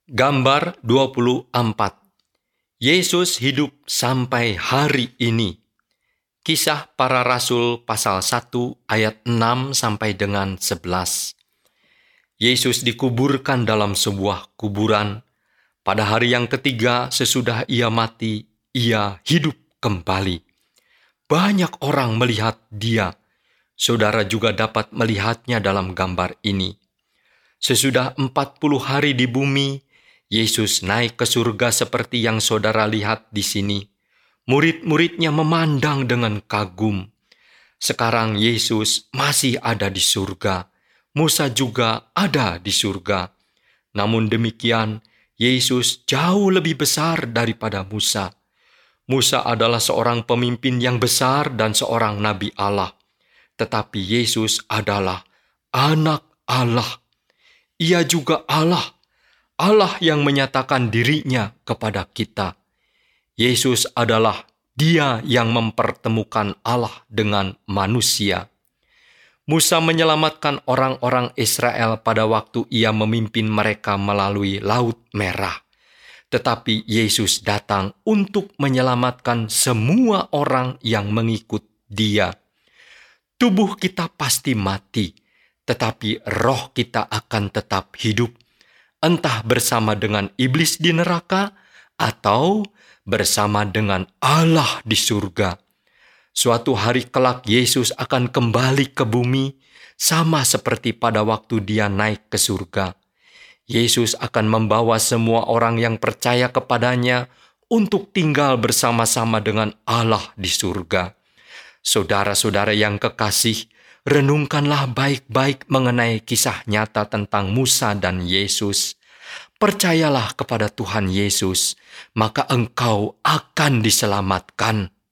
Gambar 24. Yesus hidup sampai hari ini. Kisah Para Rasul pasal 1 ayat 6 sampai dengan 11. Yesus dikuburkan dalam sebuah kuburan. Pada hari yang ketiga sesudah ia mati, ia hidup kembali. Banyak orang melihat dia. Saudara juga dapat melihatnya dalam gambar ini. Sesudah 40 hari di bumi, Yesus naik ke surga seperti yang saudara lihat di sini. Murid-muridnya memandang dengan kagum. Sekarang Yesus masih ada di surga. Musa juga ada di surga. Namun demikian, Yesus jauh lebih besar daripada Musa. Musa adalah seorang pemimpin yang besar dan seorang nabi Allah. Tetapi Yesus adalah anak Allah. Ia juga Allah. Allah yang menyatakan dirinya kepada kita. Yesus adalah Dia yang mempertemukan Allah dengan manusia. Musa menyelamatkan orang-orang Israel pada waktu ia memimpin mereka melalui Laut Merah. Tetapi Yesus datang untuk menyelamatkan semua orang yang mengikut Dia. Tubuh kita pasti mati, tetapi roh kita akan tetap hidup. Entah bersama dengan iblis di neraka atau bersama dengan Allah di surga. Suatu hari kelak Yesus akan kembali ke bumi sama seperti pada waktu dia naik ke surga. Yesus akan membawa semua orang yang percaya kepadanya untuk tinggal bersama-sama dengan Allah di surga. Saudara-saudara yang kekasih, renungkanlah baik-baik mengenai kisah nyata tentang Musa dan Yesus. Percayalah kepada Tuhan Yesus, maka engkau akan diselamatkan.